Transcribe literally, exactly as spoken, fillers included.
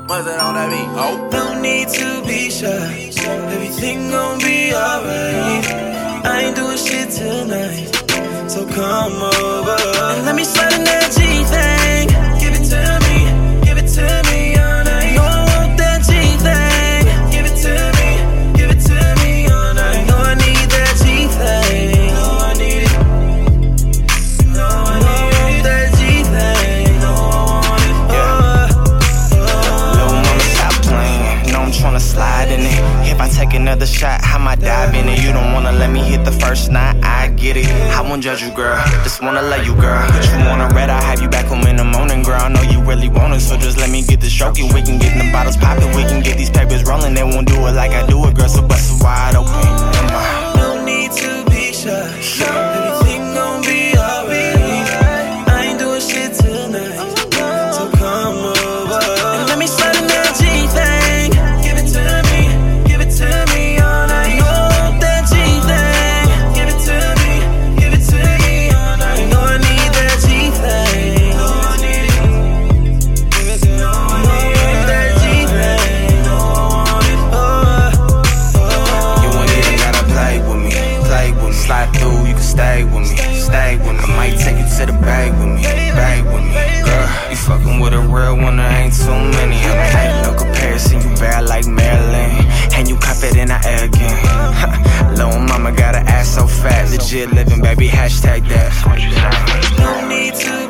What's that on that beat? Oh. No need to be shy, everything gon' be alright. I ain't doing shit tonight, so come over and let me slide in that G-thing. Give it to me, give it to me all night. No, I want that G-thing. Give it to me, give it to me all night. No, I need that G-thing. No, I need it. No, I need that G-thing. No, I want it. Yeah. Oh, oh. Little mama, stop playing. Know I'm tryna slide in it. If I take another shot, I might dive in it. You don't wanna let me hit the first night, I get it. I won't judge you, girl, just wanna love you, girl. You want a red, I'll have you back home in the morning, girl. I know you really want it, so just let me get the stroking. We can get the bottles poppin', we can get these papers rolling. They won't do it like I do it, girl, so bust it wide open. No need to be shy, everything gon' be alright. I ain't doing shit tonight, so come over and let me slide in that G-thing. Give it to me, give it to me all night. No, I want that G-thing. Give it to me, give it to me all night. No, I need that G-thing. No, I need it. Give it to me. No, I need that G-thing. No, I want it. Oh, oh. You ain't even gotta play with me, play with me. Slide through, you can stay with me, stay with me. I might take you to the bag with me, bag with me. Girl, you fucking with a real one, there ain't too many. I mean, ain't no comparison, you bad like Marilyn. And you confident I air again. Little mama got an ass so fat, legit living, baby, hashtag that. No need to